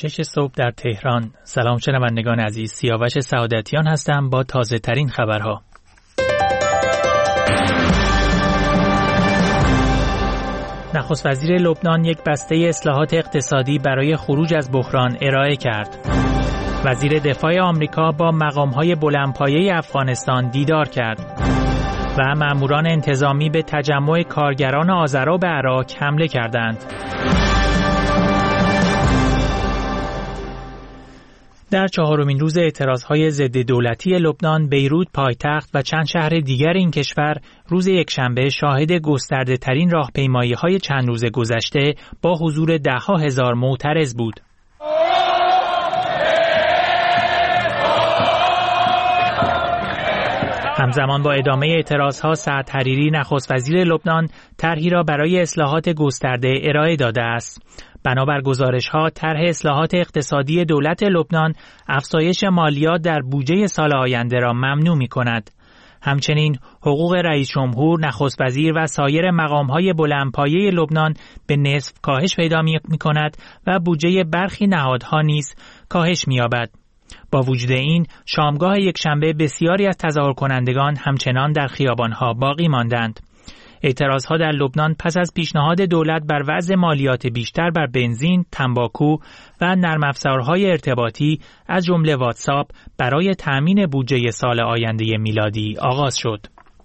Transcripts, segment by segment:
6 صبح در تهران. سلام شنوندگان عزیز، سیاوش سعادتیان هستم با تازه ترین خبرها. نخست وزیر لبنان یک بسته اصلاحات اقتصادی برای خروج از بحران ارائه کرد. وزیر دفاع آمریکا با مقام‌های بلندپایه افغانستان دیدار کرد. و ماموران انتظامی به تجمع کارگران آذرا به عراق حمله کردند. در چهارمین روز اعتراضهای ضد دولتی لبنان، بیروت پایتخت و چند شهر دیگر این کشور روز یکشنبه شاهد گسترده ترین راهپیمایی‌های چند روز گذشته با حضور ده‌ها هزار معترض بود. همزمان با ادامه اعتراضها، سعد حریری نخست وزیر لبنان طرحی را برای اصلاحات گسترده ارائه داده است. بنابر گزارش‌ها، طرح اصلاحات اقتصادی دولت لبنان افزایش مالیات در بودجه سال آینده را ممنوع می‌کند. همچنین حقوق رئیس جمهور، نخست وزیر و سایر مقام‌های بلندپایه لبنان به نصف کاهش پیدا می‌کند و بودجه برخی نهادها نیز کاهش می‌یابد. با وجود این، شامگاه یکشنبه بسیاری از تظاهر کنندگان همچنان در خیابان‌ها باقی ماندند. اعتراضها در لبنان پس از پیشنهاد دولت بر وضع مالیات بیشتر بر بنزین، تنباکو و نرم افزارهای ارتباطی از جمله واتساپ برای تأمین بودجه سال آینده میلادی آغاز شد.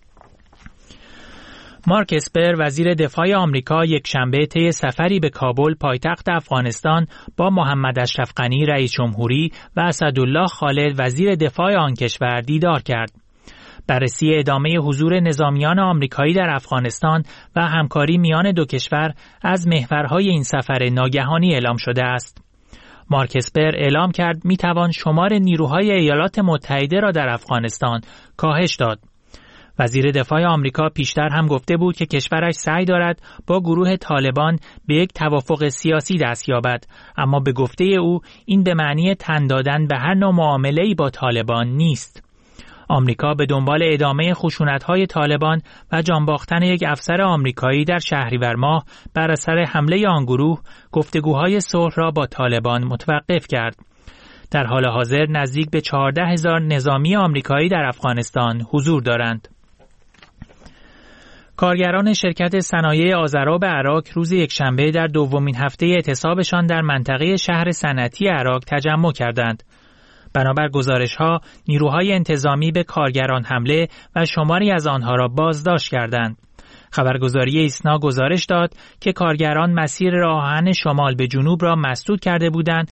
مارک اسپر وزیر دفاع آمریکا یکشنبه طی سفری به کابل پایتخت افغانستان با محمد اشرف غنی رئیس جمهوری و اسدالله خالد وزیر دفاع آن کشور دیدار کرد. بررسی ادامه حضور نظامیان آمریکایی در افغانستان و همکاری میان دو کشور از محورهای این سفر ناگهانی اعلام شده است. مارک اسپر اعلام کرد میتوان شمار نیروهای ایالات متحده را در افغانستان کاهش داد. وزیر دفاع آمریکا پیشتر هم گفته بود که کشورش سعی دارد با گروه طالبان به یک توافق سیاسی دست یابد، اما به گفته او این به معنی تن دادن به هر نوع معامله‌ای با طالبان نیست. آمریکا به دنبال ادامه خشونت‌های طالبان و جان باختن یک افسر آمریکایی در شهریور ماه بر اثر حمله آن گروه، گفتگوهای صلح را با طالبان متوقف کرد. در حال حاضر نزدیک به 14,000 نظامی آمریکایی در افغانستان حضور دارند. کارگران شرکت صنایع آذرا به عراق روز یکشنبه در دومین هفته اعتصابشان در منطقه شهر صنعتی عراق تجمع کردند. بنابر گزارش‌ها، نیروهای انتظامی به کارگران حمله و شماری از آنها را بازداشت کردند. خبرگزاری ایسنا گزارش داد که کارگران مسیر راه آهن شمال به جنوب را مسدود کرده بودند